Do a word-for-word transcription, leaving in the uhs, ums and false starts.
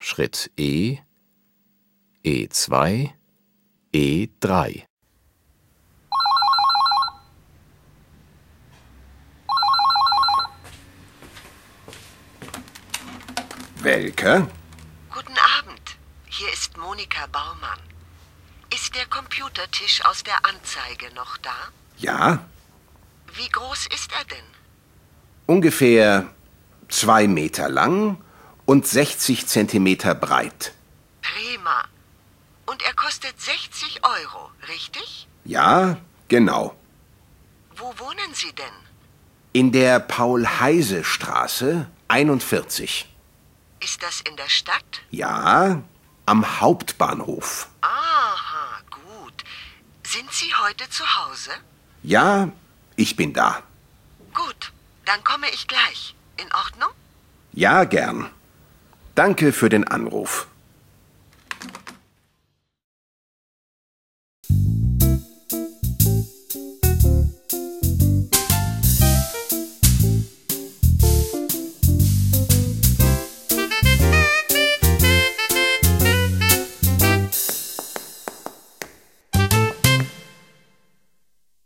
Schritt E, E zwei, E drei. Welke? Guten Abend, hier ist Monika Baumann. Ist der Computertisch aus der Anzeige noch da? Ja, Wie groß ist er denn? ungefähr zwei Meter lang und sechzig Zentimeter breit. Prima. Und er kostet sechzig Euro, richtig? Ja, genau. Wo wohnen Sie denn? In der Paul-Heise-Straße einundvierzig. Ist das in der Stadt? Ja, am Hauptbahnhof. Aha, gut. Sind Sie heute zu Hause? Ja, ich bin da. Gut, dann komme ich gleich. In Ordnung? Ja, gern. Danke für den Anruf.